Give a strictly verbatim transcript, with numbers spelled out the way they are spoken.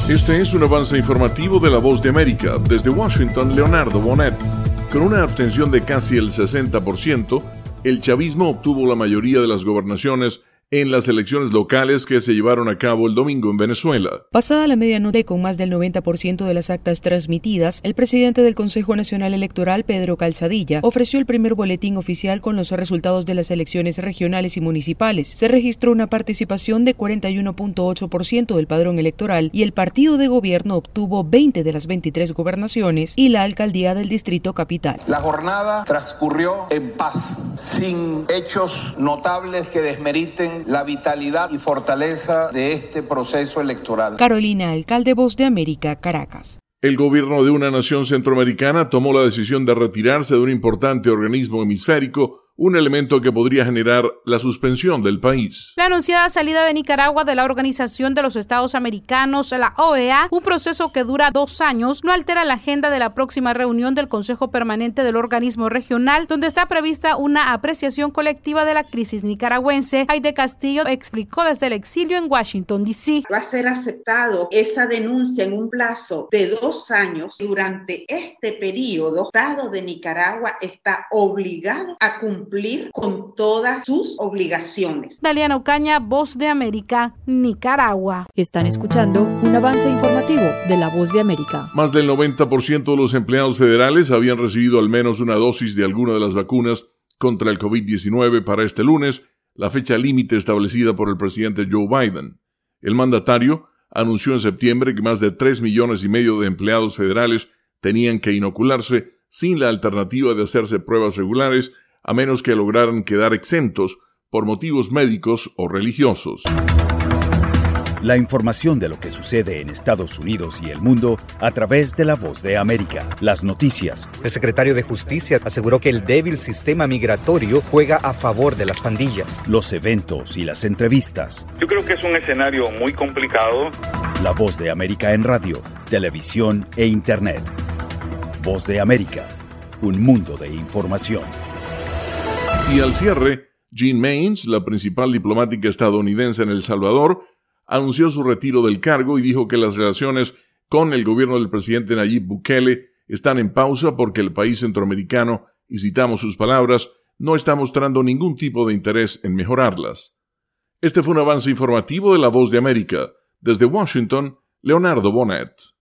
Este es un avance informativo de La Voz de América. Desde Washington, Leonardo Bonet. Con una abstención de casi el sesenta por ciento, el chavismo obtuvo la mayoría de las gobernaciones en las elecciones locales que se llevaron a cabo el domingo en Venezuela. Pasada la medianoche, con más del noventa por ciento de las actas transmitidas, el presidente del Consejo Nacional Electoral, Pedro Calzadilla, ofreció el primer boletín oficial con los resultados de las elecciones regionales y municipales. Se registró una participación de cuarenta y uno punto ocho por ciento del padrón electoral y el partido de gobierno obtuvo veinte de las veintitrés gobernaciones y la alcaldía del Distrito Capital. La jornada transcurrió en paz, sin hechos notables que desmeriten la vitalidad y fortaleza de este proceso electoral. Carolina Alcalde, Voz de América, Caracas. El gobierno de una nación centroamericana tomó la decisión de retirarse de un importante organismo hemisférico, un elemento que podría generar la suspensión del país. La anunciada salida de Nicaragua de la Organización de los Estados Americanos, la O E A, un proceso que dura dos años, no altera la agenda de la próxima reunión del Consejo Permanente del organismo regional, donde está prevista una apreciación colectiva de la crisis nicaragüense. Aide Castillo explicó desde el exilio en Washington, D C Va a ser aceptado esa denuncia en un plazo de dos años. Durante este periodo, el Estado de Nicaragua está obligado a cumplir cumplir con todas sus obligaciones. Daliana Ocaña, Voz de América, Nicaragua. Están escuchando un avance informativo de La Voz de América. Más del noventa por ciento de los empleados federales habían recibido al menos una dosis de alguna de las vacunas contra el covid diecinueve para este lunes, la fecha límite establecida por el presidente Joe Biden. El mandatario anunció en septiembre que más de tres millones y medio de empleados federales tenían que inocularse sin la alternativa de hacerse pruebas regulares, a menos que lograran quedar exentos por motivos médicos o religiosos. La información de lo que sucede en Estados Unidos y el mundo a través de La Voz de América. Las noticias. El secretario de Justicia aseguró que el débil sistema migratorio juega a favor de las pandillas. Los eventos y las entrevistas. Yo creo que es un escenario muy complicado. La Voz de América en radio, televisión e Internet. Voz de América, un mundo de información. Y al cierre, Jean Maynes, la principal diplomática estadounidense en El Salvador, anunció su retiro del cargo y dijo que las relaciones con el gobierno del presidente Nayib Bukele están en pausa porque el país centroamericano, y citamos sus palabras, no está mostrando ningún tipo de interés en mejorarlas. Este fue un avance informativo de La Voz de América. Desde Washington, Leonardo Bonet.